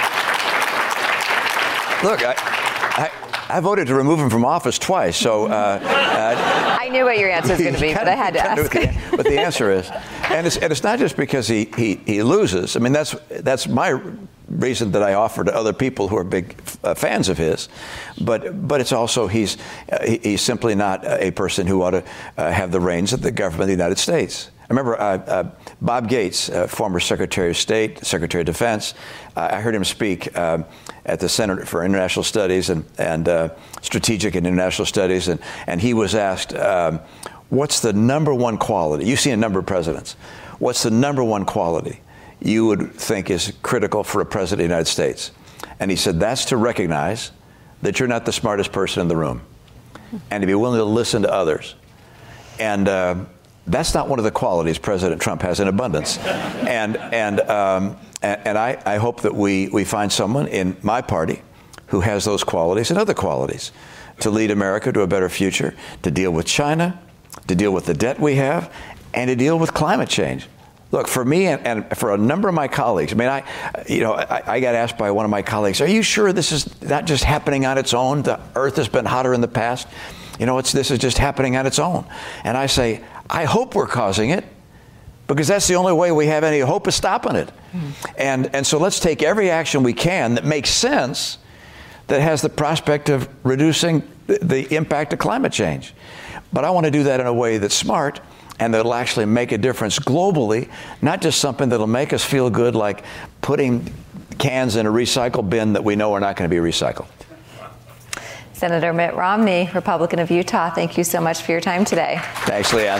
look, I, I, I voted to remove him from office twice. So uh, uh,
I knew what your answer was going to be, but I had to ask.
But the answer is, and it's, and it's not just because he, he, he loses. I mean, that's that's my reason that I offer to other people who are big uh, fans of his, but but it's also he's uh, he, he's simply not a person who ought to uh, have the reins of the government of the United States. I remember uh, uh, Bob Gates, uh, former Secretary of State, Secretary of Defense. Uh, I heard him speak uh, at the Center for International Studies and and uh, Strategic and International Studies, and and he was asked, um, "What's the number one quality? You've seen a number of presidents. What's the number one quality you would think is critical for a president of the United States?" And he said, "That's to recognize that you're not the smartest person in the room, and to be willing to listen to others." And uh, that's not one of the qualities President Trump has in abundance. and and um, and, and I, I hope that we we find someone in my party who has those qualities and other qualities to lead America to a better future, to deal with China, to deal with the debt we have, and to deal with climate change. Look, for me and, and for a number of my colleagues, I mean, I, you know, I, I got asked by one of my colleagues, "Are you sure this is not just happening on its own? The Earth has been hotter in the past. You know, it's this is just happening on its own." And I say, I hope we're causing it, because that's the only way we have any hope of stopping it. Mm. And and so let's take every action we can that makes sense, that has the prospect of reducing the, the impact of climate change. But I want to do that in a way that's smart and that'll actually make a difference globally, not just something that'll make us feel good like putting cans in a recycle bin that we know are not going to be recycled.
Senator Mitt Romney, Republican of Utah, thank you so much for your time today.
Thanks, Leanne.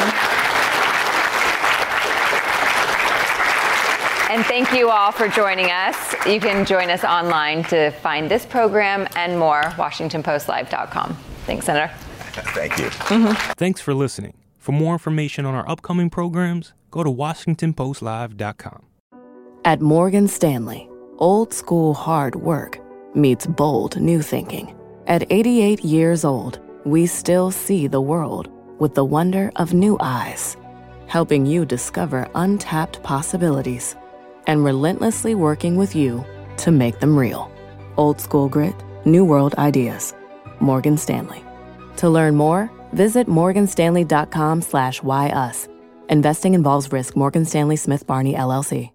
And thank you all for joining us. You can join us online to find this program and more, Washington Post Live dot com. Thanks, Senator.
Thank you.
Mm-hmm. Thanks for listening. For more information on our upcoming programs, go to Washington Post Live dot com.
At Morgan Stanley, old school hard work meets bold new thinking. At eighty-eight years old, we still see the world with the wonder of new eyes, helping you discover untapped possibilities and relentlessly working with you to make them real. Old school grit, new world ideas. Morgan Stanley. To learn more, visit morganstanley.com slash why us. Investing involves risk. Morgan Stanley Smith Barney, L L C.